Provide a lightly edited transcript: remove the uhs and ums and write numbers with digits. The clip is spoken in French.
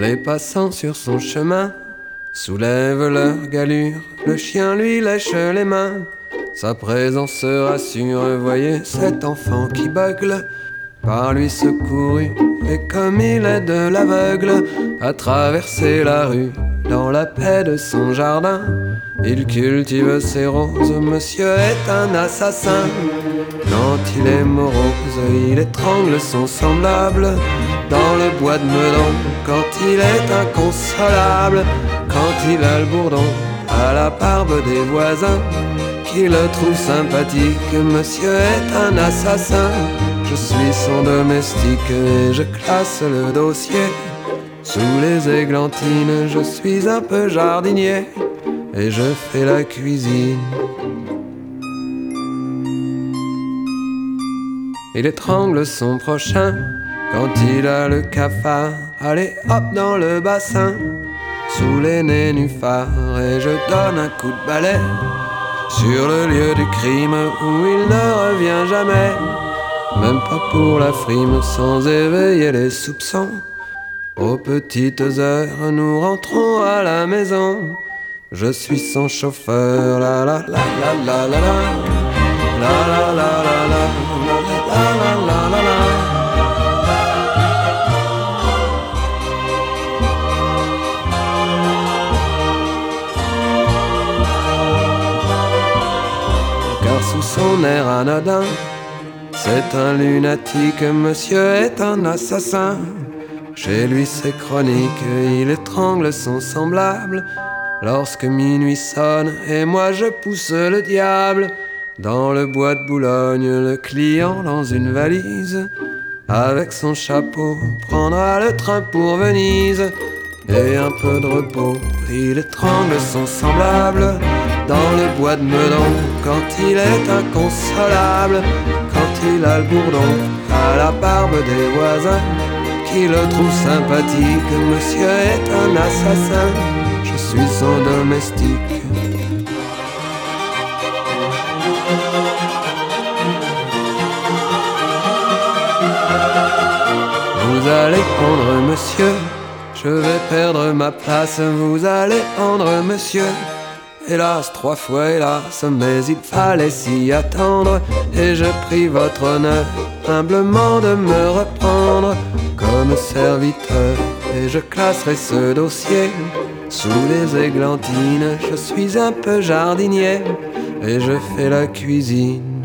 Les passants sur son chemin soulèvent leur galure, le chien lui lèche les mains. Sa présence rassure, voyez cet enfant qui beugle, par lui secouru, et comme il est de l'aveugle, à traverser la rue, dans la paix de son jardin. Il cultive ses roses, monsieur est un assassin. Quand il est morose, il étrangle son semblable, dans le bois de Meudon, quand il est inconsolable. Quand il a le bourdon, à la barbe des voisins, qui le trouve sympathique, monsieur est un assassin. Je suis son domestique et je classe le dossier. Sous les églantines, je suis un peu jardinier et je fais la cuisine. Il étrangle son prochain quand il a le cafard. Allez hop dans le bassin, sous les nénuphars, et je donne un coup de balai sur le lieu du crime où il ne revient jamais, même pas pour la frime, sans éveiller les soupçons. Aux petites heures, nous rentrons à la maison. Je suis son chauffeur, la la la la la la la la la la la la la la la la. Car sous son air anodin, c'est un lunatique, monsieur est un assassin. Chez lui c'est chronique, il étrangle son semblable lorsque minuit sonne et moi je pousse le diable. Dans le bois de Boulogne, le client dans une valise, avec son chapeau, prendra le train pour Venise. Et un peu de repos, il étrangle son semblable, dans le bois de Meudon, quand il est inconsolable. Quand il a le bourdon, à la barbe des voisins, qui le trouve sympathique, monsieur est un assassin. Je suis son domestique. Vous allez prendre monsieur, je vais perdre ma place. Vous allez prendre monsieur, hélas, 3 fois hélas, mais il fallait s'y attendre. Et je prie votre honneur humblement de me reprendre comme serviteur, et je classerai ce dossier sous les églantines. Je suis un peu jardinier et je fais la cuisine.